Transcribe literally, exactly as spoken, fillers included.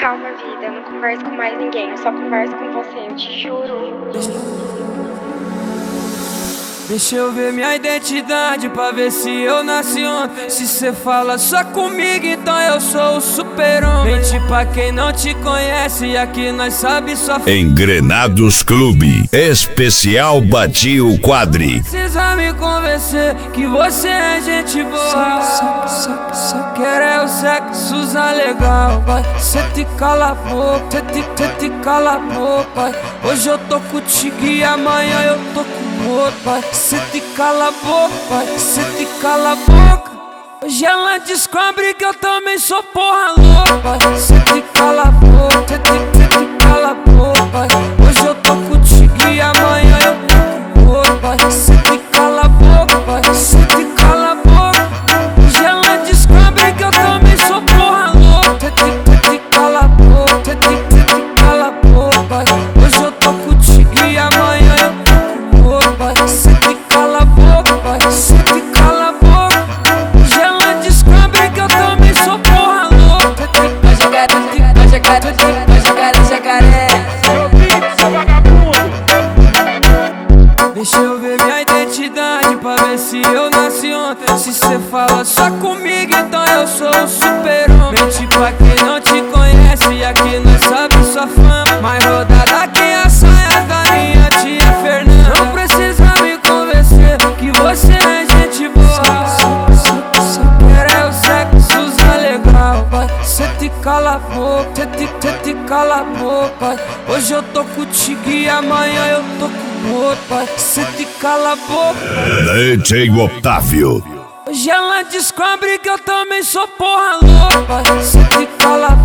Calma, vida, eu não converso com mais ninguém, eu só converso com você, eu te juro. Deixa eu ver minha identidade pra ver se eu nasci ontem. Se cê fala só comigo, então eu sou o super-homem. Mente pra quem não te conhece, aqui nós sabe só f... Engrenados Clube, especial Bati o Quadri. Precisa me convencer que você é gente boa. Só, só, só, só quero é o sexo usar legal, vai. Cê te cala a boca, cê te, cê te cala a boca, vai. Hoje eu tô contigo e amanhã eu tô com outro, vai. Cê te cala a boca, vai. Cê te cala a boca. Hoje ela descobre que eu também sou porra louca, vai. Cê te cala a boca, cê te, cê te cala a boca, vai. Hoje eu tô contigo e amanhã eu tô com outro, vai. Cê te cala a boca, vai. Cê te cala a boca. Hoje ela descobre que eu também sou porra louca. Cê te, cê te cala a boca, cê te, cê te cala a boca, vai. Hoje eu tô contigo e amanhã eu tô com outro, vai. Cê te cala a boca, vai. Cê te cala a boca. Hoje ela descobre que eu também sou porra louca. Vai jogar, vai jogar, vai jogar esse jacaré. Deixa eu ver minha identidade pra ver se eu nasci ontem. Se cê fala só comigo, então eu sou o super-homem. Mente pra quem não te conhece, aqui nós sabe sua fama. Mais rodada que a saia da minha tia Fernanda. Não precisa me convencer que você é gente boa. Só, só, só quero é o sexo usar legal, vai. Cê te cala a boca, cê te, cê te cala a boca, vai. Hoje eu tô contigo e amanhã eu tô com outro, vai. Cê te cala a boca. D J Otávio. Hoje ela descobre que eu também sou porra louca, vai. Cê te cala a